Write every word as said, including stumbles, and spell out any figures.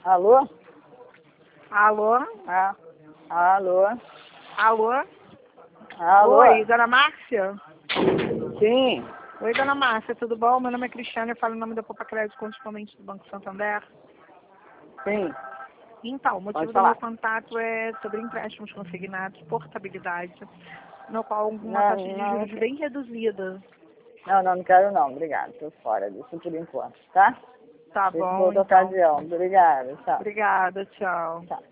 Alô? Alô? Ah, alô? Alô? Alô? Oi, dona Márcia? Sim, Oi, dona Márcia, tudo bom? Meu nome é Cristiane, eu falo em nome da Poupa Crédito Correspondente do Banco Santander. sim. Então, o motivo Pode do meu falar. contato é sobre empréstimos consignados, portabilidade, no qual uma Não, taxa de não, juros bem reduzida. não, não, não quero não, obrigado. Tô fora disso por enquanto, tá? Tá Deixa por bom, outra então. ocasião. Obrigada, tchau. Obrigada, tchau. Tchau.